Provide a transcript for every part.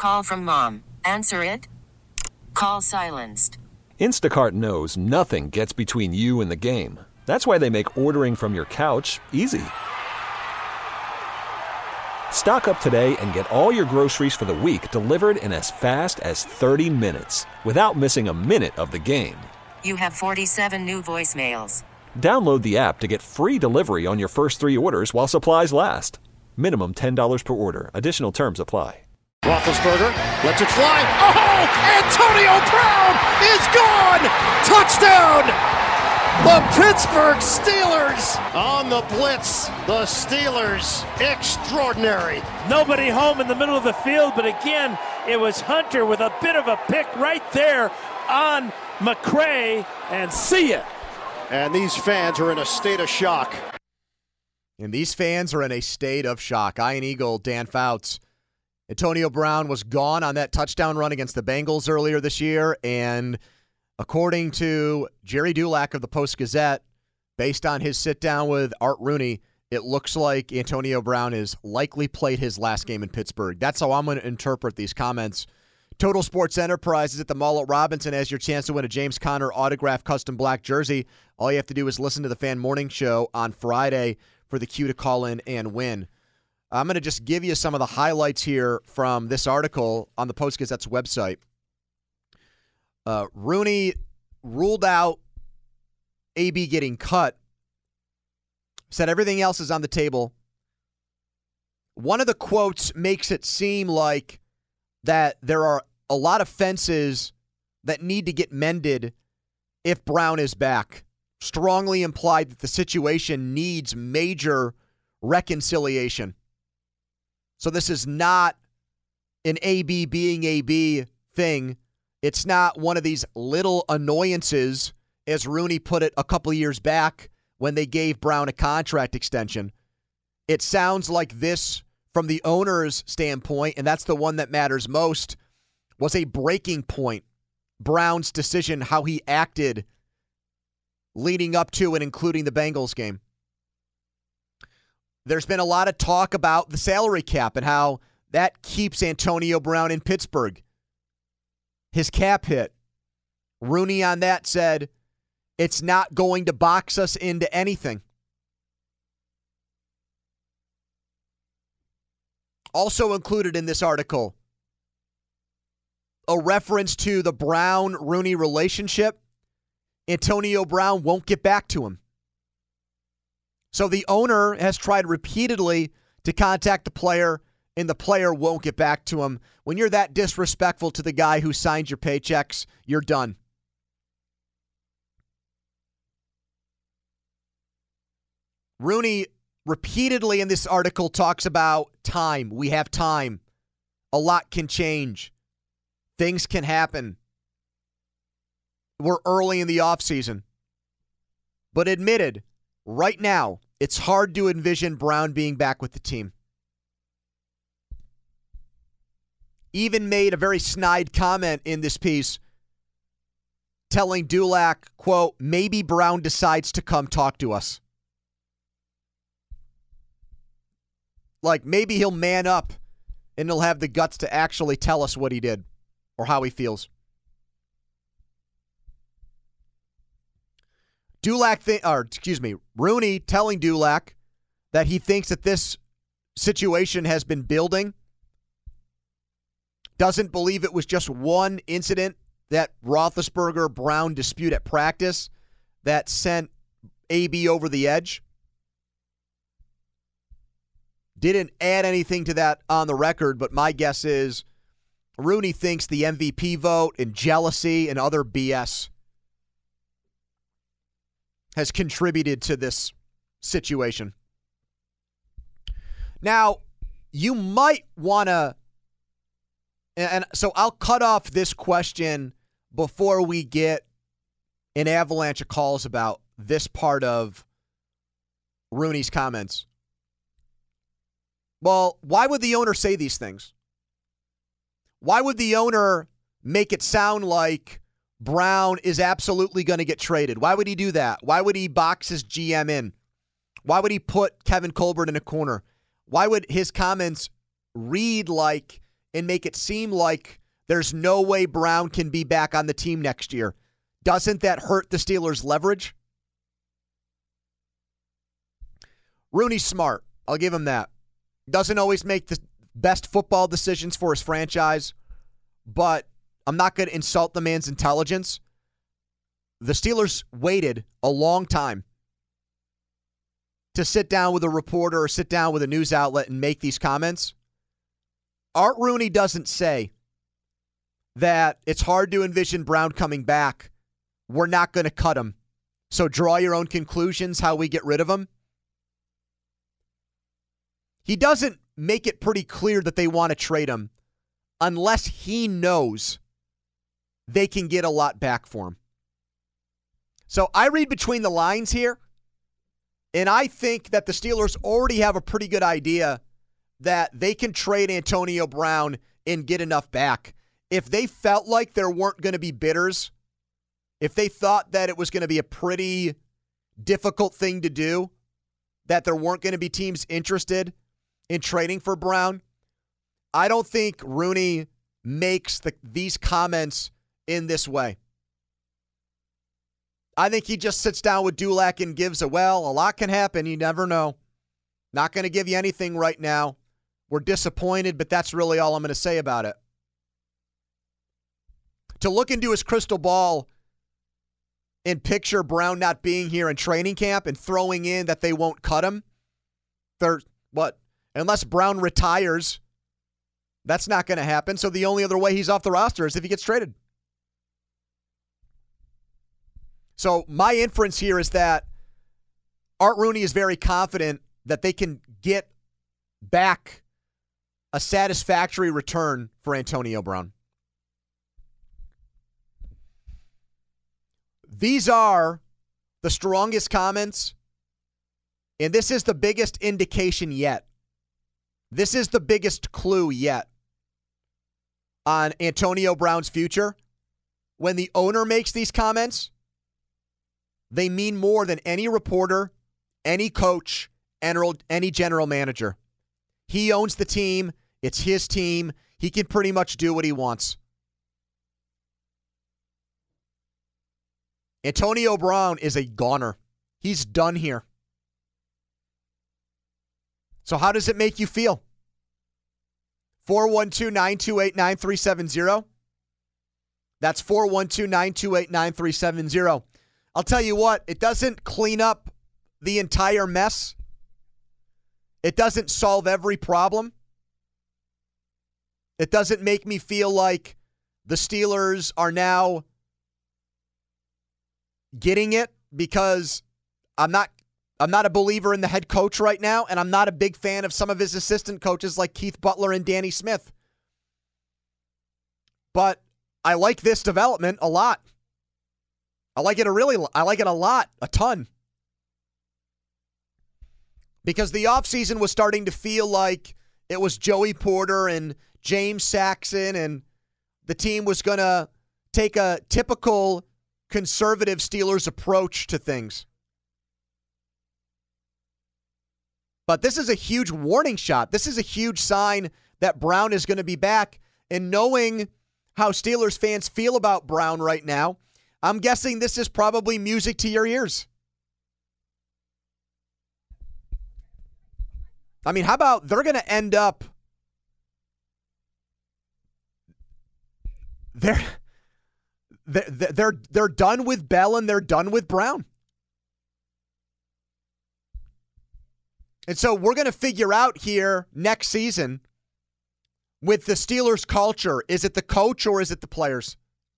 Call from mom. Answer it. Call silenced. Instacart knows nothing gets between you and the game. That's why they make ordering from your couch easy. Stock up today and get all your groceries for the week delivered in as fast as 30 minutes without missing a minute of the game. You have 47 new voicemails. Download the app to get free delivery on your first 3 orders while supplies last. Minimum $10 per order. Additional terms apply. Roethlisberger lets it fly. Oh, Antonio Brown is gone! Touchdown! The Pittsburgh Steelers on the blitz. The Steelers, extraordinary. Nobody home in the middle of the field, but again, it was Hunter with a bit of a pick right there on McCray, and see ya. And these fans are in a state of shock. And these fans are in a state of shock. Iron Eagle, Dan Fouts. Antonio Brown was gone on that touchdown run against the Bengals earlier this year, and according to Jerry Dulac of the Post-Gazette, based on his sit-down with Art Rooney, it looks like Antonio Brown has likely played his last game in Pittsburgh. That's how I'm going to interpret these comments. Total Sports Enterprises at the Mall at Robinson has your chance to win a James Conner autographed custom black jersey. All you have to do is listen to the Fan Morning Show on Friday for the cue to call in and win. I'm going to just give you some of the highlights here from this article on the Post-Gazette's website. Rooney ruled out AB getting cut, said everything else is on the table. One of the quotes makes it seem like that there are a lot of fences that need to get mended if Brown is back. Strongly implied that the situation needs major reconciliation. So this is not an AB being AB thing. It's not one of these little annoyances, as Rooney put it a couple of years back when they gave Brown a contract extension. It sounds like this, from the owner's standpoint, and that's the one that matters most, was a breaking point. Brown's decision, how he acted leading up to and including the Bengals game. There's been a lot of talk about the salary cap and how that keeps Antonio Brown in Pittsburgh. His cap hit. Rooney on that said, it's not going to box us into anything. Also included in this article, a reference to the Brown-Rooney relationship. Antonio Brown won't get back to him. So the owner has tried repeatedly to contact the player, and the player won't get back to him. When you're that disrespectful to the guy who signs your paychecks, you're done. Rooney repeatedly in this article talks about time. We have time. A lot can change. Things can happen. We're early in the offseason. But admitted, right now, it's hard to envision Brown being back with the team. Even made a very snide comment in this piece telling Dulac, quote, maybe Brown decides to come talk to us. Like, maybe he'll man up and he'll have the guts to actually tell us what he did or how he feels. Rooney telling Dulac that he thinks that this situation has been building. Doesn't believe it was just one incident, that Roethlisberger-Brown dispute at practice, that sent AB over the edge. Didn't add anything to that on the record, but my guess is Rooney thinks the MVP vote and jealousy and other BS has contributed to this situation. Now, you might want to, and so I'll cut off this question before we get an avalanche of calls about this part of Rooney's comments. Well, why would the owner say these things? Why would the owner make it sound like Brown is absolutely going to get traded? Why would he do that? Why would he box his GM in? Why would he put Kevin Colbert in a corner? Why would his comments read like and make it seem like there's no way Brown can be back on the team next year. Doesn't that hurt the Steelers' leverage? Rooney's smart. I'll give him that. Doesn't always make the best football decisions for his franchise, but I'm not going to insult the man's intelligence. The Steelers waited a long time to sit down with a reporter or sit down with a news outlet and make these comments. Art Rooney doesn't say that it's hard to envision Brown coming back. We're not going to cut him. So draw your own conclusions how we get rid of him. He doesn't make it pretty clear that they want to trade him unless he knows they can get a lot back for him. So I read between the lines here, and I think that the Steelers already have a pretty good idea that they can trade Antonio Brown and get enough back. If they felt like there weren't going to be bidders, if they thought that it was going to be a pretty difficult thing to do, that there weren't going to be teams interested in trading for Brown, I don't think Rooney makes these comments in this way. I think he just sits down with Dulac and gives a lot can happen. You never know. Not going to give you anything right now. We're disappointed, but that's really all I'm going to say about it. To look into his crystal ball and picture Brown not being here in training camp and throwing in that they won't cut him, unless Brown retires, that's not going to happen. So the only other way he's off the roster is if he gets traded. So my inference here is that Art Rooney is very confident that they can get back a satisfactory return for Antonio Brown. These are the strongest comments, and this is the biggest indication yet. This is the biggest clue yet on Antonio Brown's future. When the owner makes these comments, they mean more than any reporter, any coach, any general manager. He owns the team. It's his team. He can pretty much do what he wants. Antonio Brown is a goner. He's done here. So how does it make you feel? 412-928-9370. That's 412-928-9370. I'll tell you what, it doesn't clean up the entire mess. It doesn't solve every problem. It doesn't make me feel like the Steelers are now getting it, because I'm not a believer in the head coach right now, and I'm not a big fan of some of his assistant coaches like Keith Butler and Danny Smith. But I like this development a lot. I like it a lot, a ton. Because the offseason was starting to feel like it was Joey Porter and James Saxon, and the team was going to take a typical conservative Steelers approach to things. But this is a huge warning shot. This is a huge sign that Brown is going to be back. And knowing how Steelers fans feel about Brown right now, I'm guessing this is probably music to your ears. I mean, how about they're going to end up... They're done with Bell and they're done with Brown. And so we're going to figure out here next season with the Steelers culture, is it the coach or is it the players?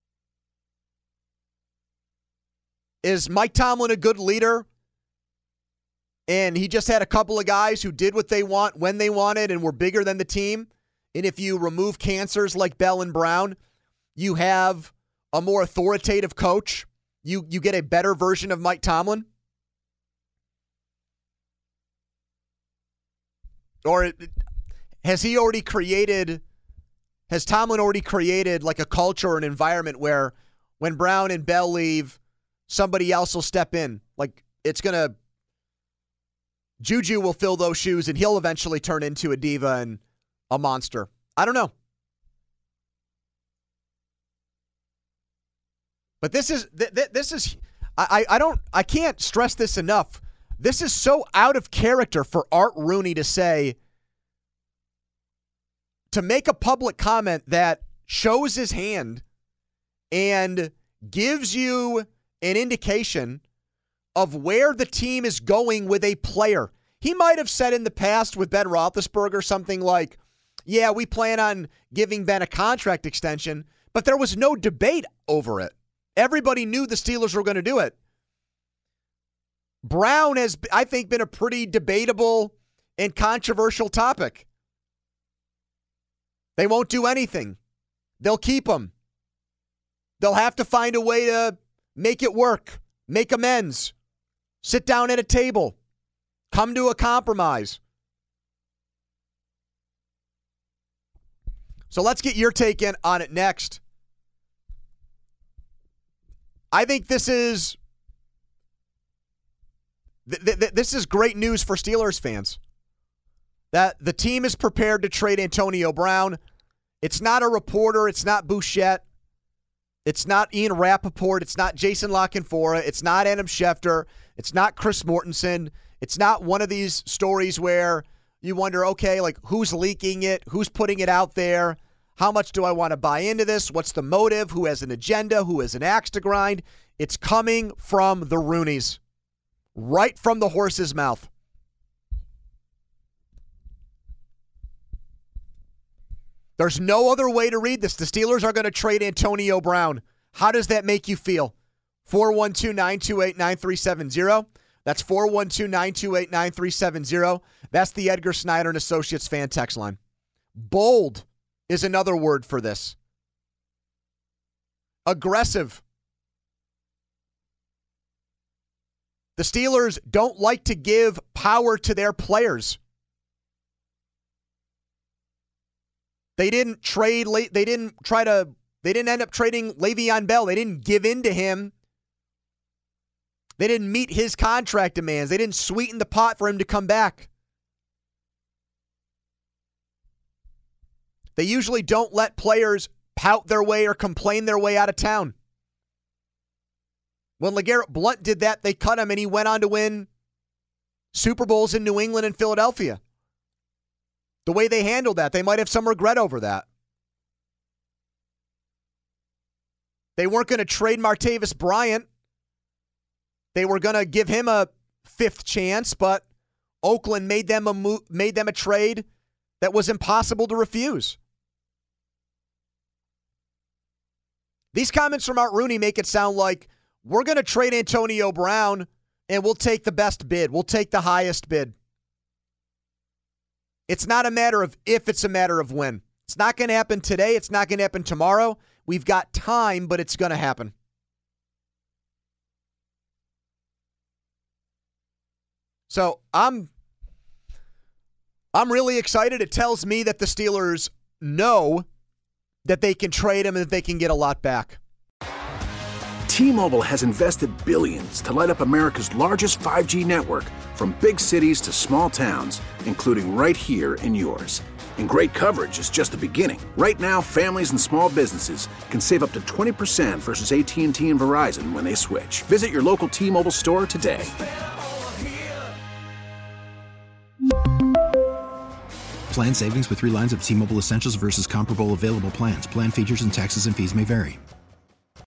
Is Mike Tomlin a good leader? And he just had a couple of guys who did what they want when they wanted and were bigger than the team. And if you remove cancers like Bell and Brown, you have a more authoritative coach. You get a better version of Mike Tomlin. Or has Tomlin already created like a culture or an environment where when Brown and Bell leave, somebody else will step in? Like Juju will fill those shoes and he'll eventually turn into a diva and a monster. I don't know. But this is I can't stress this enough. This is so out of character for Art Rooney to make a public comment that shows his hand and gives you an indication of where the team is going with a player. He might have said in the past with Ben Roethlisberger something like, yeah, we plan on giving Ben a contract extension, but there was no debate over it. Everybody knew the Steelers were going to do it. Brown has, I think, been a pretty debatable and controversial topic. They won't do anything. They'll keep him. They'll have to find a way to make it work, make amends, sit down at a table, come to a compromise. So let's get your take on it next. I think this is great news for Steelers fans. That the team is prepared to trade Antonio Brown. It's not a reporter. It's not Bouchette. It's not Ian Rappaport. It's not Jason LaCanfora. It's not Adam Schefter. It's not Chris Mortensen. It's not one of these stories where you wonder, okay, like who's leaking it? Who's putting it out there? How much do I want to buy into this? What's the motive? Who has an agenda? Who has an axe to grind? It's coming from the Rooneys. Right from the horse's mouth. There's no other way to read this. The Steelers are going to trade Antonio Brown. How does that make you feel? 412-928-9370. That's 412-928-9370. That's the Edgar Snyder and Associates fan text line. Bold is another word for this. Aggressive. The Steelers don't like to give power to their players. They didn't end up trading Le'Veon Bell. They didn't give in to him. They didn't meet his contract demands. They didn't sweeten the pot for him to come back. They usually don't let players pout their way or complain their way out of town. When LeGarrette Blount did that, they cut him and he went on to win Super Bowls in New England and Philadelphia. The way they handled that, they might have some regret over that. They weren't going to trade Martavis Bryant. They were going to give him a fifth chance, but Oakland made them a trade that was impossible to refuse. These comments from Art Rooney make it sound like we're going to trade Antonio Brown and we'll take the best bid. We'll take the highest bid. It's not a matter of if, it's a matter of when. It's not going to happen today. It's not going to happen tomorrow. We've got time, but it's going to happen. So I'm really excited. It tells me that the Steelers know that they can trade him and that they can get a lot back. T-Mobile has invested billions to light up America's largest 5G network, from big cities to small towns, including right here in yours. And great coverage is just the beginning. Right now, families and small businesses can save up to 20% versus AT&T and Verizon when they switch. Visit your local T-Mobile store today. Plan savings with 3 lines of T-Mobile Essentials versus comparable available plans. Plan features and taxes and fees may vary.